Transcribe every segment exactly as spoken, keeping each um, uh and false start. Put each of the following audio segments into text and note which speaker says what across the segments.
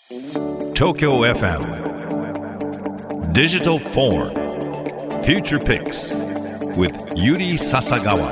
Speaker 1: Tokyo エフエム Digital Forum Future Picks with Yuri Sasagawa。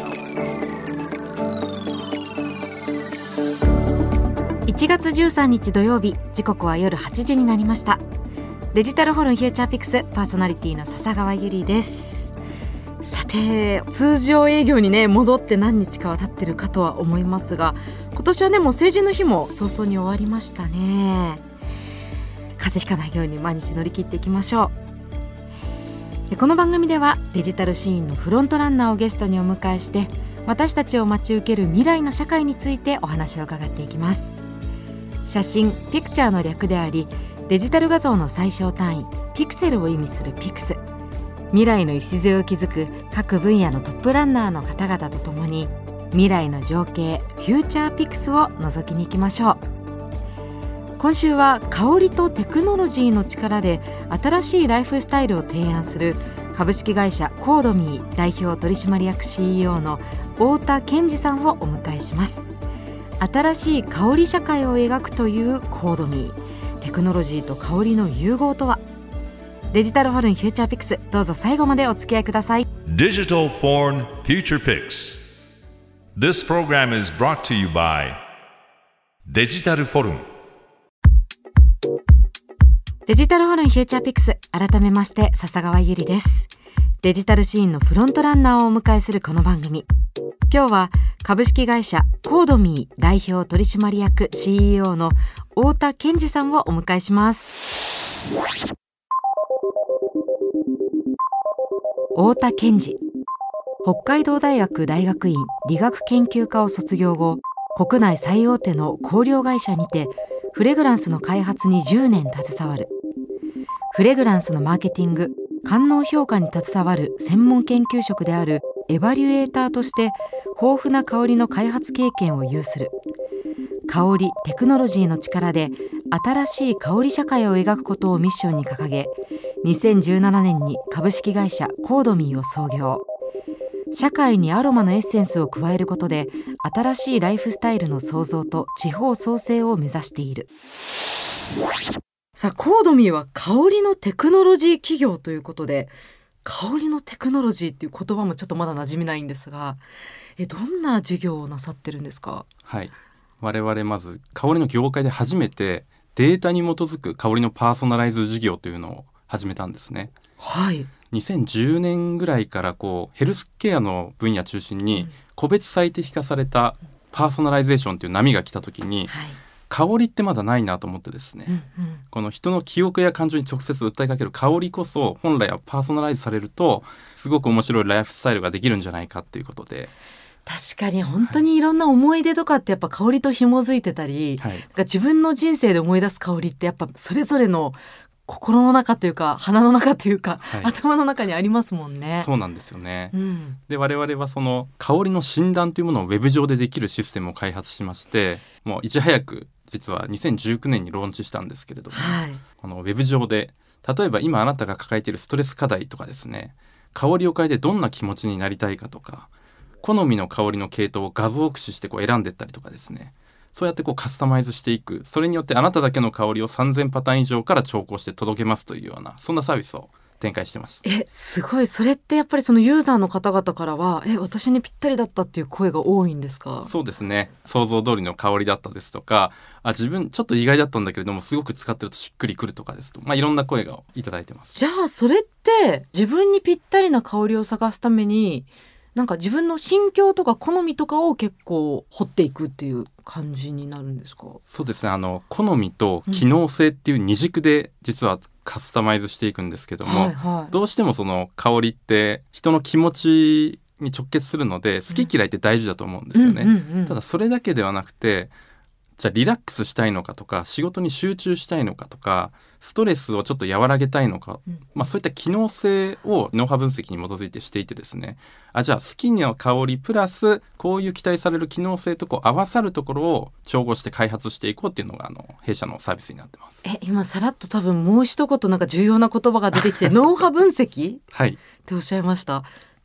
Speaker 2: いちがつじゅうさんにち土曜日、時刻は夜はちじになりました。デジタルフォルムフューチャーピックスパーソナリティの笹川ゆりです。さて、通常営業にね戻って何日かは経ってるかとは思いますが、今年はねもう成人の日も早々に終わりましたね。風邪ひかないように毎日乗り切っていきましょう。この番組ではデジタルシーンのフロントランナーをゲストにお迎えして、私たちを待ち受ける未来の社会についてお話を伺っていきます。写真ピクチャーの略であり、デジタル画像の最小単位ピクセルを意味するピクス。未来の礎を築く各分野のトップランナーの方々とともに、未来の情景フューチャーピクスを覗きに行きましょう。今週は香りとテクノロジーの力で新しいライフスタイルを提案する株式会社コードミー代表取締役 シーイーオー の太田健二さんをお迎えします。新しい香り社会を描くというコードミー、テクノロジーと香りの融合とは。デジタルフォルムフューチャーピックス、どうぞ最後までお付き合いください。
Speaker 1: Digital Foreign Future Picks。 This program is brought to you by デジタルフォルム。
Speaker 2: デジタルフォルムフューチャーピックス、改めまして笹川ゆりです。デジタルシーンのフロントランナーをお迎えするこの番組、今日は株式会社コードミー代表取締役 シーイーオー の太田健二さんをお迎えします。太田健二、北海道大学大学院理学研究科を卒業後、国内最大手の香料会社にてフレグランスの開発にじゅうねん携わる。フレグランスのマーケティング、官能評価に携わる専門研究職であるエバリュエーターとして豊富な香りの開発経験を有する。香りテクノロジーの力で新しい香り社会を描くことをミッションに掲げ、にせんじゅうななねんに株式会社コードミーを創業。社会にアロマのエッセンスを加えることで新しいライフスタイルの創造と地方創生を目指している。さあ、コードミーは香りのテクノロジー企業ということで、香りのテクノロジーっていう言葉もちょっとまだ馴染みないんですが、えどんな事業をなさってるんですか？
Speaker 3: はい、我々まず香りの業界で初めてデータに基づく香りのパーソナライズ事業というのを始めたんですね。
Speaker 2: はい、
Speaker 3: にせんじゅうねんぐらいからこうヘルスケアの分野中心に個別最適化されたパーソナライゼーションという波が来た時に、はい、香りってまだないなと思ってですね、うんうん、この人の記憶や感情に直接訴えかける香りこそ本来はパーソナライズされるとすごく面白いライフスタイルができるんじゃないかっていうことで。
Speaker 2: 確かに本当にいろんな思い出とかってやっぱ香りと紐づいてたり、はい、なんか自分の人生で思い出す香りってやっぱそれぞれの心の中というか鼻の中というか、はい、頭の中にありますもんね。
Speaker 3: そうなんですよね、
Speaker 2: うん、で
Speaker 3: 我々はその香りの診断というものをウェブ上でできるシステムを開発しまして、もういち早く実はにせんじゅうきゅうねんにローンチしたんですけれども、はい、このウェブ上で例えば今あなたが抱えているストレス課題とかですね、香りを変えてどんな気持ちになりたいかとか、好みの香りの系統を画像を駆使してこう選んでいったりとかですね、そうやってこうカスタマイズしていく。それによってあなただけの香りをさんぜんパターン以上から調校して届けますというような、そんなサービスを展開してます。
Speaker 2: えすごい。それってやっぱりそのユーザーの方々からはえ私にぴったりだったっていう声が多いんですか？
Speaker 3: そうですね、想像通りの香りだったですとか、あ自分ちょっと意外だったんだけれどもすごく使ってるとしっくりくるとかですと、まあ、いろんな声がいただいてます。
Speaker 2: じゃあそれって自分にぴったりな香りを探すためになんか自分の心境とか好みとかを結構掘っていくっていう感じになるんですか？
Speaker 3: そうですね、あの好みと機能性っていう二軸で実はカスタマイズしていくんですけども、はいはい、どうしてもその香りって人の気持ちに直結するので好き嫌いって大事だと思うんですよね、うんうんうんうん、ただそれだけではなくて、じゃあリラックスしたいのかとか仕事に集中したいのかとかストレスをちょっと和らげたいのか、うんまあ、そういった機能性を脳波分析に基づいてしていてですね、あじゃあ好きな香りプラスこういう期待される機能性とこう合わさるところを調合して開発していこうっていうのがあの弊社のサービスになってます。
Speaker 2: え今さらっと多分もう一言なんか重要な言葉が出てきて脳波分析、はい、っておっしゃいました。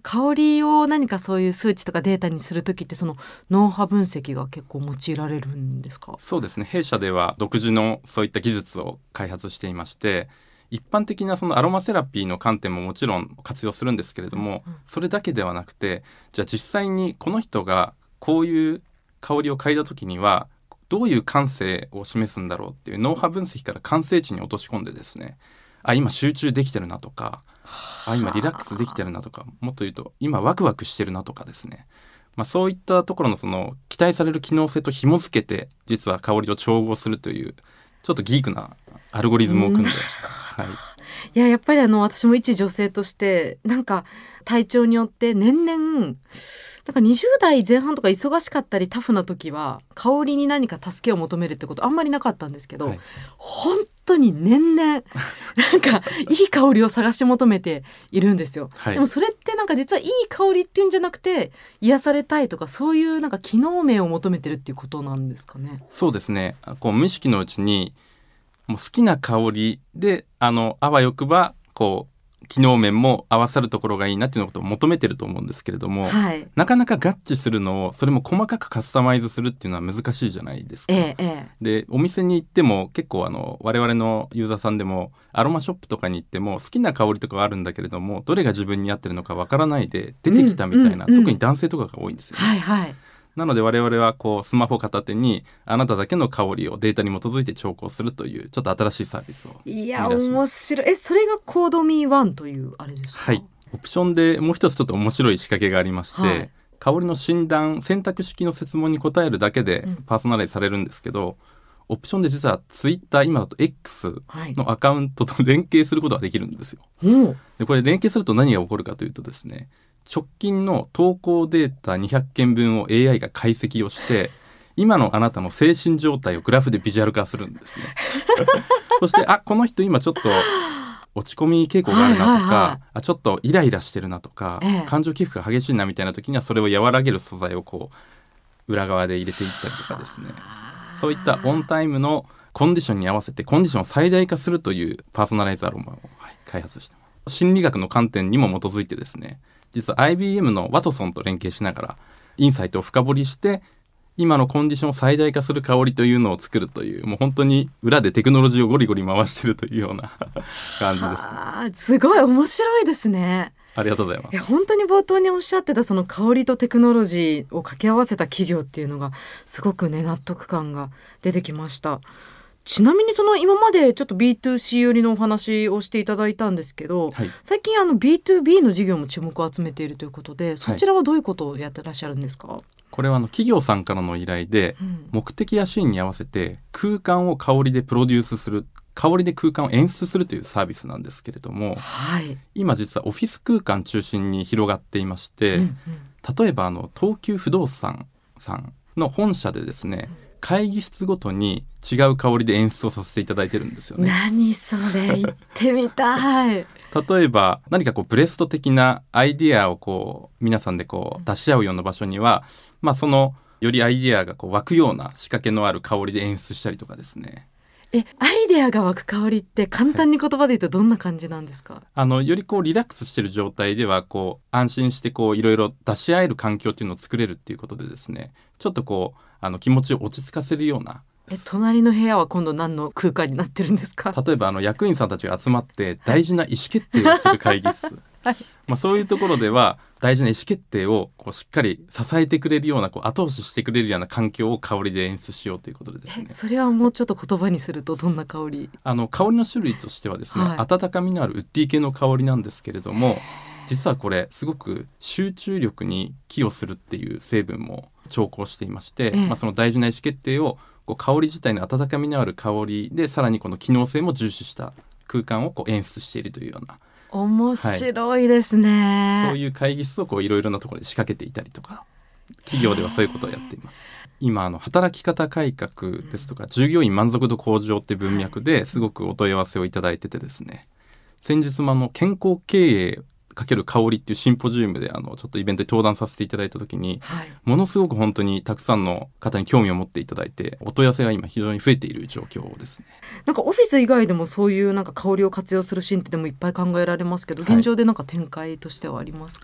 Speaker 2: 香りを何かそういう数値とかデータにするときってその脳波分析が結構用いられるんですか？
Speaker 3: そうですね、弊社では独自のそういった技術を開発していまして、一般的なそのアロマセラピーの観点ももちろん活用するんですけれども、うんうん、それだけではなくて、じゃあ実際にこの人がこういう香りを嗅いだ時にはどういう感性を示すんだろうっていう脳波分析から感性値に落とし込んでですね、あ今集中できてるなとか、あ今リラックスできてるなとか、もっと言うと今ワクワクしてるなとかですね、まあ、そういったところのその期待される機能性と紐付けて実は香りを調合するというちょっとギークなアルゴリズムを組んで、はい、
Speaker 2: いややっぱりあの私も一女性としてなんか体調によって年々なんかにじゅう代前半とか忙しかったりタフな時は香りに何か助けを求めるってことあんまりなかったんですけど、はい、本当に年々なんかいい香りを探し求めているんですよ、はい、でもそれってなんか実はいい香りっていうんじゃなくて癒されたいとかそういうなんか機能面を求めてるっていうことなんですかね？
Speaker 3: そうですね、こう無意識のうちにもう好きな香りであのあわよくばこう機能面も合わさるところがいいなっていうことを求めてると思うんですけれども、はい、なかなか合致するのをそれも細かくカスタマイズするっていうのは難しいじゃないですか、ええ、でお店に行っても結構あの我々のユーザーさんでもアロマショップとかに行っても好きな香りとかはあるんだけれどもどれが自分に合ってるのかわからないで出てきたみたいな、うんうんうん、特に男性とかが多いんですよね、はいはい、なので我々はこうスマホ片手にあなただけの香りをデータに基づいて調校するというちょっと新しいサービスを
Speaker 2: いや面白い。えそれがコードミーワンというあれですか？
Speaker 3: はい、オプションでもう一つちょっと面白い仕掛けがありまして、はい、香りの診断選択式の設問に答えるだけでパーソナライズされるんですけど、うん、オプションで実はツイッター今だと X のアカウントと連携することができるんですよ、はい、でこれ連携すると何が起こるかというとですね、直近の投稿データにひゃっけんぶんを エーアイ が解析をして今のあなたの精神状態をグラフでビジュアル化するんですねそしてあこの人今ちょっと落ち込み傾向があるなとか、はいはいはい、あちょっとイライラしてるなとか、ええ、感情起伏が激しいなみたいな時にはそれを和らげる素材をこう裏側で入れていったりとかですね、そういったオンタイムのコンディションに合わせてコンディションを最大化するというパーソナライズアロマを、はい、開発してます。心理学の観点にも基づいてですね、実は アイビーエム のワトソンと連携しながらインサイトを深掘りして今のコンディションを最大化する香りというのを作るという、もう本当に裏でテクノロジーをゴリゴリ回しているというような感じです、ね、
Speaker 2: はすごい面白いですね。
Speaker 3: ありがとうございます。
Speaker 2: いや本当に冒頭におっしゃってたその香りとテクノロジーを掛け合わせた企業っていうのがすごくね納得感が出てきました。ちなみにその今までちょっと ビーツーシー 寄りのお話をしていただいたんですけど、はい、最近あの ビーツービー の事業も注目を集めているということで、そちらはどういうことをやってらっしゃるんですか？はい、
Speaker 3: これはあの企業さんからの依頼で、うん、目的やシーンに合わせて空間を香りでプロデュースする、香りで空間を演出するというサービスなんですけれども、はい、今実はオフィス空間中心に広がっていまして、うんうん、例えばあの東急不動産さんの本社でですね、うん会議室ごとに違う香りで演出をさせていただいてるんですよね。
Speaker 2: 何それ行ってみたい
Speaker 3: 例えば何かこうブレスト的なアイディアをこう皆さんでこう出し合うような場所には、まあ、そのよりアイディアがこう湧くような仕掛けのある香りで演出したりとかですね。
Speaker 2: えアイデアが湧く香りって簡単に言葉で言うとどんな感じなんですか？はい、
Speaker 3: あのよりこうリラックスしている状態ではこう安心してこういろいろ出し合える環境っていうのを作れるっていうことでですね、ちょっとこうあの気持ちを落ち着かせるような。
Speaker 2: え隣の部屋は今度何の空間になってるんですか？
Speaker 3: 例えばあの役員さんたちが集まって大事な意思決定をする会議室、はいまあ、そういうところでは大事な意思決定をこうしっかり支えてくれるようなこう後押ししてくれるような環境を香りで演出しようということでですね。
Speaker 2: それはもうちょっと言葉にするとどんな香り？
Speaker 3: あの香りの種類としてはですね、はい、温かみのあるウッディ系の香りなんですけれども、実はこれすごく集中力に寄与するっていう成分も調合していまして、ええまあ、その大事な意思決定をこう香り自体の温かみのある香りでさらにこの機能性も重視した空間をこう演出しているというような。
Speaker 2: 面白いですね、
Speaker 3: はい、そういう会議室をいろいろなところで仕掛けていたりとか企業ではそういうことをやっています。今あの働き方改革ですとか従業員満足度向上って文脈ですごくお問い合わせをいただいててですね、先日もあの健康経営かける香りっていうシンポジウムであのちょっとイベントに登壇させていただいた時に、はい、ものすごく本当にたくさんの方に興味を持っていただいてお問い合わせが今非常に増えている状況ですね。
Speaker 2: なんかオフィス以外でもそういうなんか香りを活用するシーンってでもいっぱい考えられますけど、はい、現状でなんか展開としてはありますか？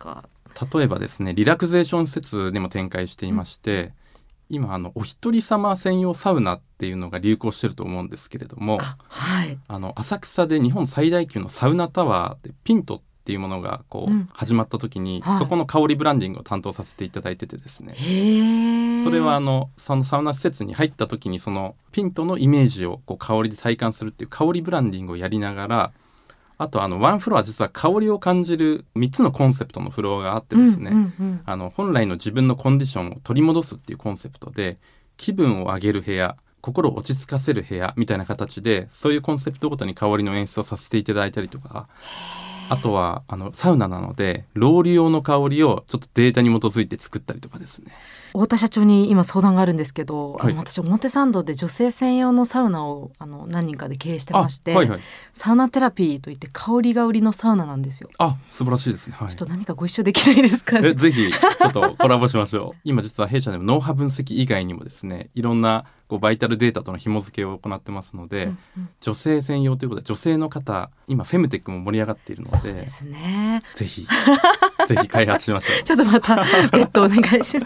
Speaker 3: 例えばですねリラクゼーション施設でも展開していまして、うん、今あのお一人様専用サウナっていうのが流行してると思うんですけれども、
Speaker 2: あ、はい、
Speaker 3: あの浅草で日本最大級のサウナタワーでピントっていうものがこう、うん、始まった時に、はい、そこの香りブランディングを担当させていただいててですね、
Speaker 2: へ
Speaker 3: それはあのそのサウナ施設に入った時にそのピントのイメージをこう香りで体感するっていう香りブランディングをやりながら、あとあのワンフロア実は香りを感じるみっつのコンセプトのフロアがあってですね、うんうんうん、あの本来の自分のコンディションを取り戻すっていうコンセプトで気分を上げる部屋、心を落ち着かせる部屋みたいな形でそういうコンセプトごとに香りの演出をさせていただいたりとか、あとはあのサウナなのでロウリュ用の香りをちょっとデータに基づいて作ったりとかですね。
Speaker 2: 太田社長に今相談があるんですけど、はい、あの私表参道で女性専用のサウナをあの何人かで経営してまして、はいはい、サウナテラピーといって香りが売りのサウナなんですよ。
Speaker 3: あ、素晴らしいですね、はい、
Speaker 2: ちょっと何かご一緒できないですかね。
Speaker 3: えぜひちょっとコラボしましょう。今実は弊社でも脳波分析以外にもですねいろんなこうバイタルデータとの紐付けを行ってますので、うんうん、女性専用ということで女性の方今フェムテックも盛り上がっているので、
Speaker 2: そうですね、
Speaker 3: ぜひぜひ開発しましょう。
Speaker 2: ちょっとまたレッドお願いします。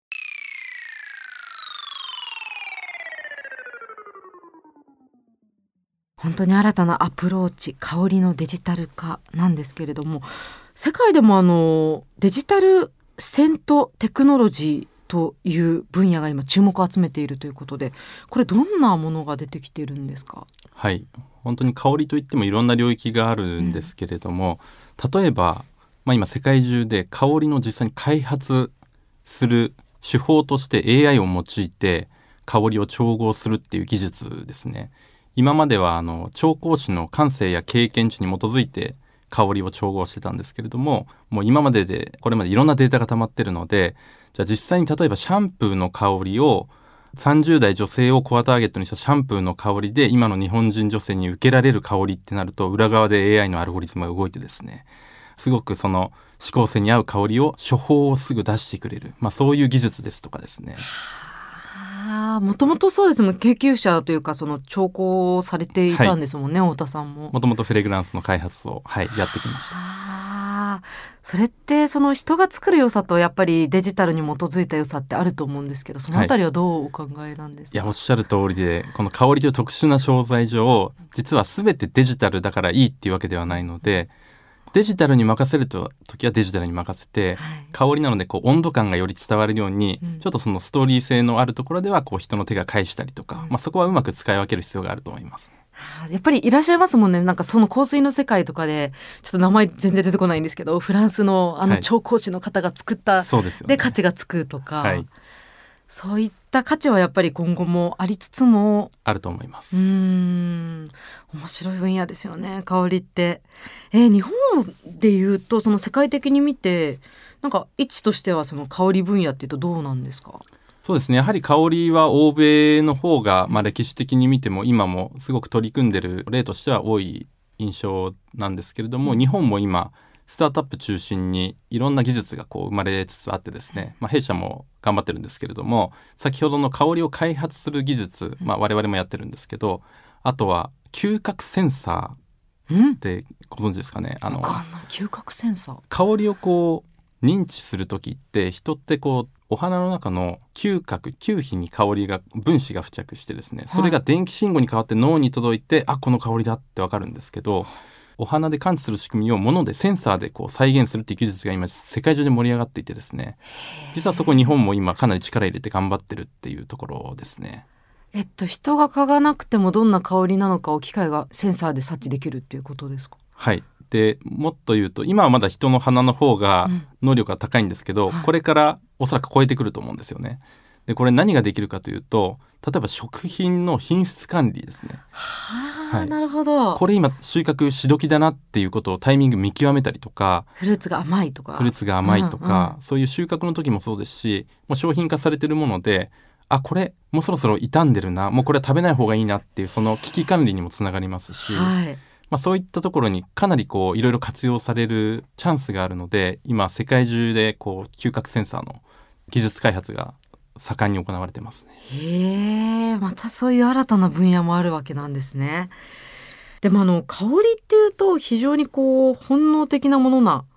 Speaker 2: 本当に新たなアプローチ、香りのデジタル化なんですけれども、世界でもあのデジタルセントテクノロジーという分野が今注目を集めているということで、これどんなものが出てきているんですか？
Speaker 3: はい、本当に香りといってもいろんな領域があるんですけれども、うん、例えば、まあ、今世界中で香りの実際に開発する手法として エーアイ を用いて香りを調合するっていう技術ですね。今まではあの調香師の感性や経験値に基づいて香りを調合してたんですけれども、もう今まででこれまでいろんなデータが溜まってるので、じゃあ実際に例えばシャンプーの香りをさんじゅう代女性をコアターゲットにしたシャンプーの香りで今の日本人女性に受けられる香りってなると、裏側で エーアイ のアルゴリズムが動いてですね、すごくその指向性に合う香りを処方をすぐ出してくれる、まあ、そういう技術ですとかですね。
Speaker 2: もともとそうですもん、研究者というかその調香をされていたんですもんね、はい、太田さんも
Speaker 3: もともとフレグランスの開発を、はい、やってきました。
Speaker 2: あ、それってその人が作る良さとやっぱりデジタルに基づいた良さってあると思うんですけど、そのあたりはどうお考えなんですか？
Speaker 3: はい、いやおっしゃる通りで、この香りという特殊な商材上実は全てデジタルだからいいっていうわけではないので、デジタルに任せるときはデジタルに任せて、はい、香りなのでこう温度感がより伝わるように、うん、ちょっとそのストーリー性のあるところではこう人の手が返したりとか、うん、まあ、そこはうまく使い分ける必要があると思います。
Speaker 2: やっぱりいらっしゃいますもんね。なんかその香水の世界とかでちょっと名前全然出てこないんですけど、フランスのあの調香師の方が作った、はい、そうですよね、で価値がつくとか、はい、そういった価値はやっぱり今後もありつつも
Speaker 3: あると思います。
Speaker 2: うーん、面白い分野ですよね、香りって。えー、日本でいうとその世界的に見てなんか位置としてはその香り分野っていうとどうなんですか？
Speaker 3: そうですね、やはり香りは欧米の方が、まあ、歴史的に見ても今もすごく取り組んでる例としては多い印象なんですけれども、日本も今スタートアップ中心にいろんな技術がこう生まれつつあってですね、まあ、弊社も頑張ってるんですけれども、先ほどの香りを開発する技術、まあ、我々もやってるんですけど、あとは嗅覚センサーってご存知ですかね。あの
Speaker 2: 嗅覚センサー、
Speaker 3: 香りをこう認知するときって人ってこうお花の中の嗅覚嗅皮に香りが分子が付着してですね、それが電気信号に変わって脳に届いて、はい、あこの香りだってわかるんですけど、お花で感知する仕組みを物でセンサーでこう再現するっていう技術が今世界中で盛り上がっていてですね、実はそこ日本も今かなり力入れて頑張ってるっていうところですね。
Speaker 2: えっと、人が嗅がなくてもどんな香りなのかを機械がセンサーで察知できるっていうことですか？
Speaker 3: はい。でもっと言うと今はまだ人の鼻の方が能力が高いんですけど、うん、はい、これからおそらく超えてくると思うんですよね。でこれ何ができるかというと、例えば食品の品質管理ですね。
Speaker 2: はあ、はい、なるほど。
Speaker 3: これ今収穫し時だなっていうことをタイミング見極めたりとか、
Speaker 2: フルーツが甘いとか
Speaker 3: フルーツが甘いとか、うんうん、そういう収穫の時もそうですし、もう商品化されてるもので、あこれもうそろそろ傷んでるな、もうこれは食べない方がいいなっていうその危機管理にもつながりますし、はい、まあ、そういったところにかなりこういろいろ活用されるチャンスがあるので、今世界中でこう嗅覚センサーの技術開発が盛んに行われてますね。
Speaker 2: へー、またそういう新たな分野もあるわけなんですね。でもあの香りっていうと非常にこう本能的なものな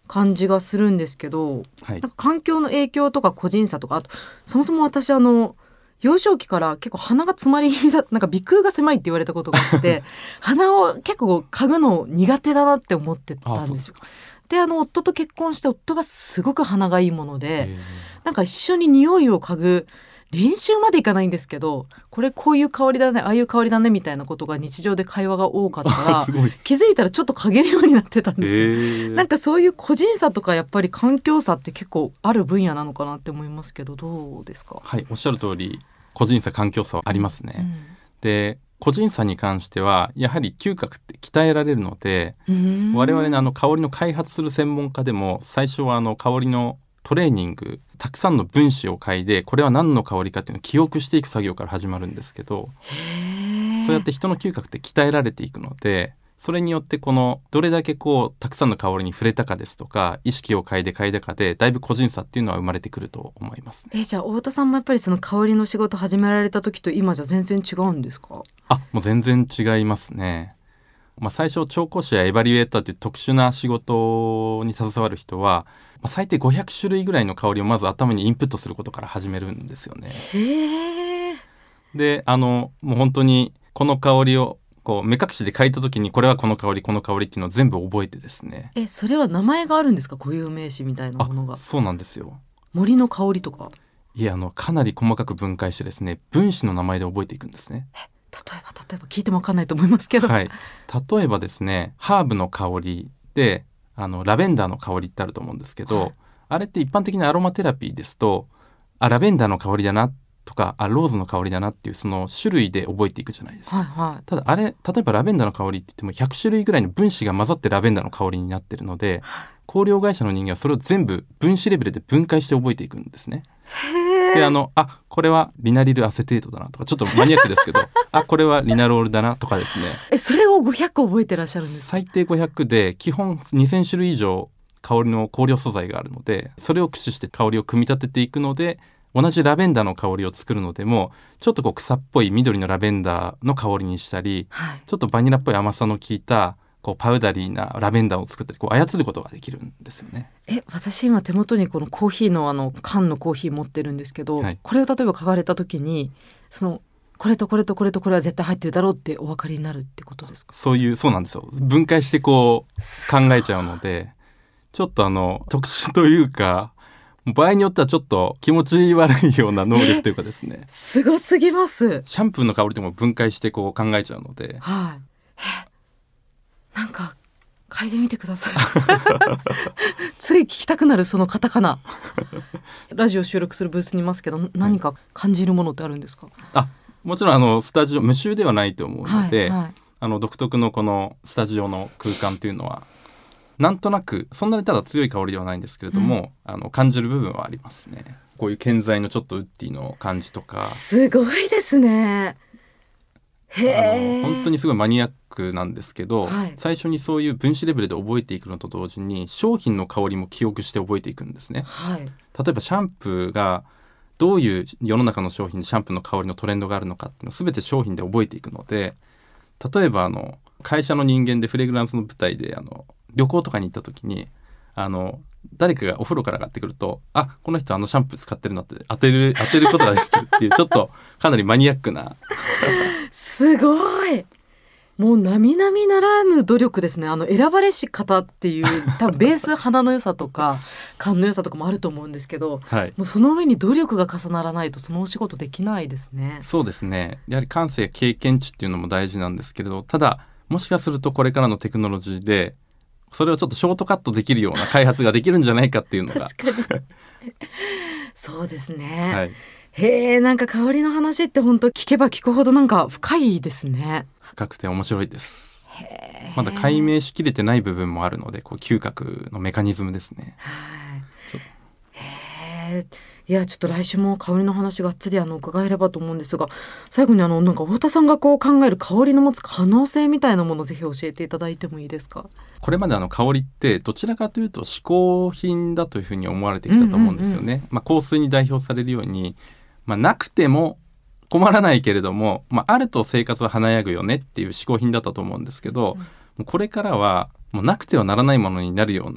Speaker 2: 感じがするんですけど、
Speaker 3: はい、
Speaker 2: なんか環境の影響とか個人差とか、あとそもそも私あの幼少期から結構鼻が詰まり気味だ、なんか鼻腔が狭いって言われたことがあって鼻を結構嗅ぐの苦手だなって思ってたんですよ。であの夫と結婚して夫がすごく鼻がいいもので、なんか一緒に匂いを嗅ぐ練習までいかないんですけど、これこういう香りだね、ああいう香りだねみたいなことが日常で会話が多かったら気づいたらちょっと嗅げるようになってたんですよ。なんかそういう個人差とかやっぱり環境差って結構ある分野なのかなって思いますけど、どうですか？
Speaker 3: はい、おっしゃる通り個人差環境差はありますね、うん、で個人差に関してはやはり嗅覚って鍛えられるので、我々のあの香りの開発する専門家でも最初はあの香りのトレーニング、たくさんの分子を嗅いでこれは何の香りかっていうのを記憶していく作業から始まるんですけど、そうやって人の嗅覚って鍛えられていくので、それによってこのどれだけこうたくさんの香りに触れたかですとか意識を嗅いで嗅いだかでだいぶ個人差っていうのは生まれてくると思いますね。
Speaker 2: えじゃあ太田さんもやっぱりその香りの仕事始められた時と今じゃ全然違うんですか？
Speaker 3: あ、もう全然違いますね。まあ、最初調香師やエバリュエーターという特殊な仕事に携わる人は、まあ、最低ごひゃくしゅるいぐらいの香りをまず頭にインプットすることから始めるんですよね。
Speaker 2: へー。
Speaker 3: であのもう本当にこの香りをこう目隠しで嗅いだ時にこれはこの香りこの香りっていうのを全部覚えてですね。
Speaker 2: えそれは名前があるんですか？固有名詞みたいなものが。
Speaker 3: あ、そうなんですよ。
Speaker 2: 森の香りとか？
Speaker 3: いやあのかなり細かく分解してですね分子の名前で覚えていくんですね。
Speaker 2: え例えば例えば聞いても分かんないと思いますけど、
Speaker 3: はい、例えばですねハーブの香りであのラベンダーの香りってあると思うんですけど、はい、あれって一般的なアロマテラピーですとあラベンダーの香りだなとかあローズの香りだなっていうその種類で覚えていくじゃないですか、
Speaker 2: はいはい、
Speaker 3: ただあれ例えばラベンダーの香りって言ってもひゃくしゅるいぐらいの分子が混ざってラベンダーの香りになってるので、香料会社の人間はそれを全部分子レベルで分解して覚えていくんですね。であのあこれはリナリルアセテートだなとかちょっとマニアックですけどあこれはリナロールだなとかですね。
Speaker 2: えそれをごひゃく覚えてらっしゃるんですか？
Speaker 3: 最低ごひゃくで基本にせんしゅるい以上香りの香料素材があるのでそれを駆使して香りを組み立てていくので、同じラベンダーの香りを作るのでもちょっとこう草っぽい緑のラベンダーの香りにしたり、はい、ちょっとバニラっぽい甘さの効いたこうパウダリーなラベンダーを作ったりこう操ることができるんですよね。
Speaker 2: え私今手元にこのコーヒーのあの缶のコーヒー持ってるんですけど、はい、これを例えば嗅がれた時にそのこれとこれとこれとこれは絶対入ってるだろうってお分かりになるってことですか？
Speaker 3: そういうそうなんですよ。分解してこう考えちゃうのでちょっとあの特殊というか場合によってはちょっと気持ち悪いような能力というかですね
Speaker 2: すごすぎます。
Speaker 3: シャンプーの香りでも分解してこう考えちゃうので、
Speaker 2: はい、なんか嗅いでみてくださいつい聞きたくなるそのカタカナラジオ収録するブースにいますけど何か感じるものってあるんですか？
Speaker 3: あもちろんあのスタジオ無臭ではないと思うので、はいはい、あの独特のこのスタジオの空間というのはなんとなくそんなにただ強い香りではないんですけれども、うん、あの感じる部分はありますね。こういう建材のちょっとウッディの感じとか
Speaker 2: すごいですね。へー、
Speaker 3: 本当にすごいマニアックなんですけど、
Speaker 2: はい、
Speaker 3: 最初にそういう分子レベルで覚えていくのと同時に商品の香りも記憶して覚えていくんですね、
Speaker 2: はい、
Speaker 3: 例えばシャンプーがどういう世の中の商品でシャンプーの香りのトレンドがあるのかっていうのを全て商品で覚えていくので、例えばあの会社の人間でフレグランスの舞台であの旅行とかに行った時にあの誰かがお風呂から上がってくるとあこの人あのシャンプー使ってるなって当てる当てることができるっていうちょっとかなりマニアックな
Speaker 2: すごいもう並々ならぬ努力ですね。あの選ばれし方っていう多分ベース鼻の良さとか勘の良さとかもあると思うんですけど、
Speaker 3: はい、
Speaker 2: もうその上に努力が重ならないとそのお仕事できないですね。
Speaker 3: そうですね。やはり感性や経験値っていうのも大事なんですけれど、ただもしかするとこれからのテクノロジーでそれをちょっとショートカットできるような開発ができるんじゃないかっていうのが
Speaker 2: 確かにそうですね、
Speaker 3: はい、
Speaker 2: へえ、なんか香りの話って本当聞けば聞くほどなんか深いですね。
Speaker 3: 深くて面白いです。へまだ解明しきれてない部分もあるので、こう嗅覚のメカニズムですね。
Speaker 2: はいへえ、いやちょっと来週も香りの話がっつりあの伺えればと思うんですが、最後にあのなんか太田さんがこう考える香りの持つ可能性みたいなものをぜひ教えていただいてもいいですか。
Speaker 3: これまであの香りってどちらかというと嗜好品だというふうに思われてきたと思うんですよね、うんうんうん、まあ、香水に代表されるように、まあ、なくても困らないけれども、まあ、あると生活は華やぐよねっていう嗜好品だったと思うんですけど、うん、もうこれからはもうなくてはならないものになるような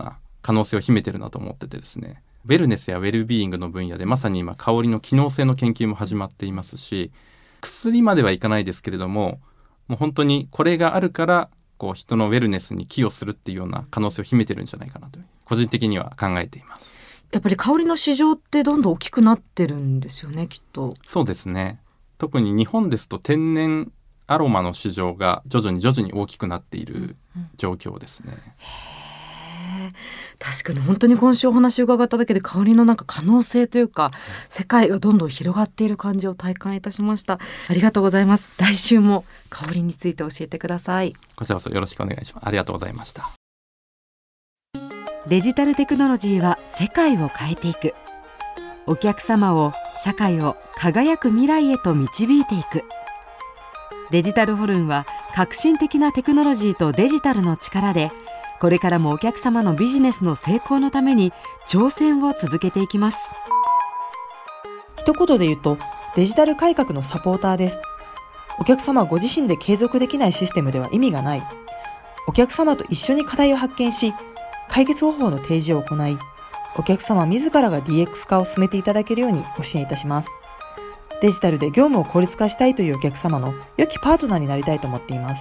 Speaker 3: 可能性を秘めてるなと思っててですね、ウェルネスやウェルビーイングの分野でまさに今香りの機能性の研究も始まっていますし、薬まではいかないですけれども、もう本当にこれがあるからこう人のウェルネスに寄与するっていうような可能性を秘めてるんじゃないかなと個人的には考えています。
Speaker 2: やっぱり香りの市場ってどんどん大きくなってるんですよね、きっと。
Speaker 3: そうですね。特に日本ですと天然アロマの市場が徐々に徐々に大きくなっている状況ですね。うんうん、
Speaker 2: へー、確かに本当に今週お話を伺っただけで香りのなんか可能性というか、うん、世界がどんどん広がっている感じを体感いたしました。ありがとうございます。来週も香りについて教えてください。
Speaker 3: こちらこそよろしくお願いします。ありがとうございました。
Speaker 2: デジタルテクノロジーは世界を変えていく。お客様を、社会を輝く未来へと導いていく。デジタルホルンは革新的なテクノロジーとデジタルの力で、これからもお客様のビジネスの成功のために挑戦を続けていきます。
Speaker 4: 一言で言うと、デジタル改革のサポーターです。お客様ご自身で継続できないシステムでは意味がない。お客様と一緒に課題を発見し、解決方法の提示を行い、お客様自らが ディーエックス 化を進めていただけるようにご支援いたします。デジタルで業務を効率化したいというお客様の良きパートナーになりたいと思っています。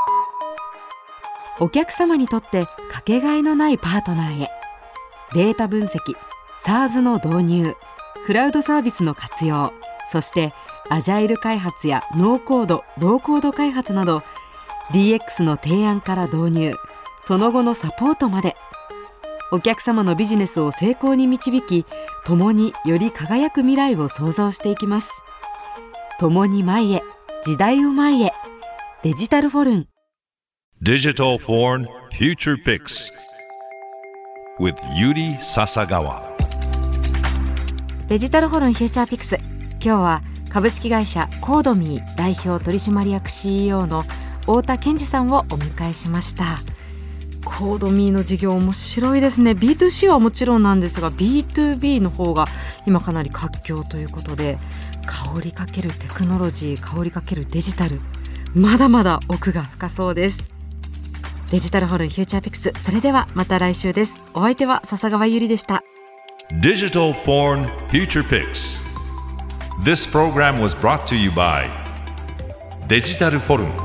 Speaker 2: お客様にとってかけがえのないパートナーへ。データ分析、SaaS の導入、クラウドサービスの活用、そしてアジャイル開発やノーコード、ローコード開発など ディーエックス の提案から導入、その後のサポートまで、お客様のビジネスを成功に導き、共により輝く未来を創造していきます。共に前へ、時代を前へ。デジタルフォルン
Speaker 1: Digital Foreign Future Picks with Yuri Sasagawa。
Speaker 2: デジタルフォルンフューチャーピクス、今日は株式会社コードミー代表取締役 シーイーオー の太田健二さんをお迎えしました。コードミーの事業面白いですね。 ビーツーシー はもちろんなんですが ビーツービー の方が今かなり活況ということで、香りかけるテクノロジー、香りかけるデジタル、まだまだ奥が深そうです。デジタルホルンフューチャーピクス、それではまた来週です。お相手は笹川ゆりでした。
Speaker 1: Digital Foreign Future Picks。 This program was brought to you by デジタルフォルン。